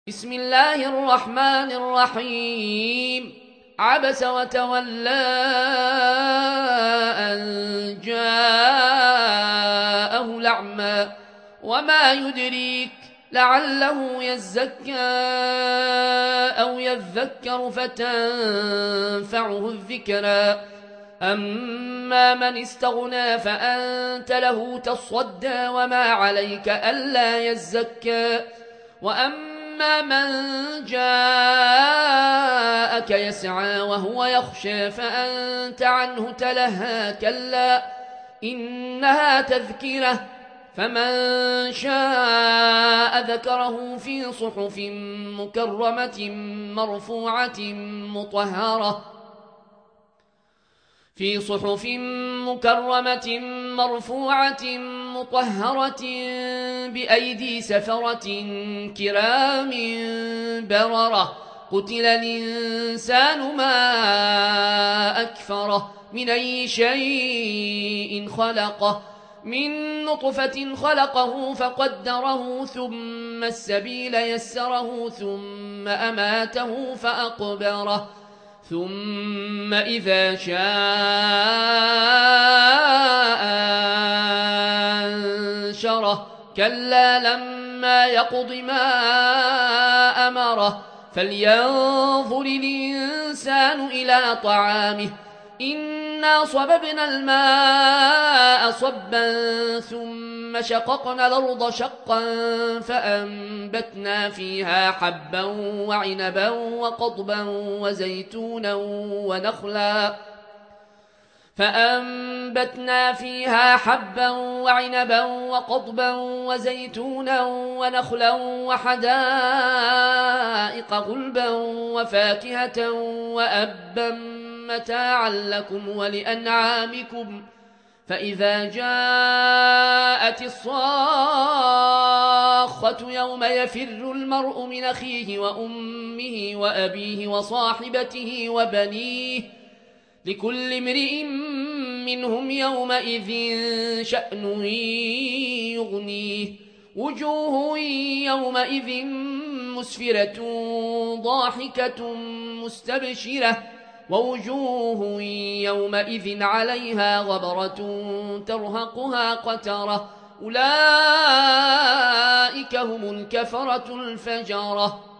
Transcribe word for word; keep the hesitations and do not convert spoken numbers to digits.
بسم الله الرحمن الرحيم. عبس وتولى أن جاءه الأعمى وما يدريك لعله يزكى أو يذكر فتنفعه الذكرى. أما من استغنى فأنت له تصدى وما عليك ألا يزكى. وأما من جاءك يسعى وهو يخشى فأنت عنه تلهى. كلا إنها تذكرة فمن شاء ذكره في صحف مكرمة مرفوعة مطهرة في صحف مكرمة مرفوعة مطهرة بأيدي سفرة كرام بررة. قتل الإنسان ما أكفره من أي شيء خلقه من نطفة خلقه فقدره ثم السبيل يسره ثم أماته فأقبره ثم إذا شاء أنشره. كلا لما يقض ما أمره فلينظر الإنسان إلى طعامه إنا صببنا الماء صبا ثم شققنا الأرض شقا فأنبتنا فيها حبا وعنبا وقضبا وزيتونا ونخلا فأنبتنا فيها حبا وعنبا وقضبا وزيتونا ونخلا وحدائق غلبا وفاكهة وأبا متاعا لكم ولأنعامكم. فإذا جاءت الصاخة يوم يفر المرء من أخيه وأمه وأبيه وصاحبته وبنيه لكل امرئ منهم يومئذ شأن يغنيه. وجوه يومئذ مسفرة ضاحكة مستبشرة ووجوه يومئذ عليها غبرة ترهقها قترة. أولئك هم الكفرة الفجرة.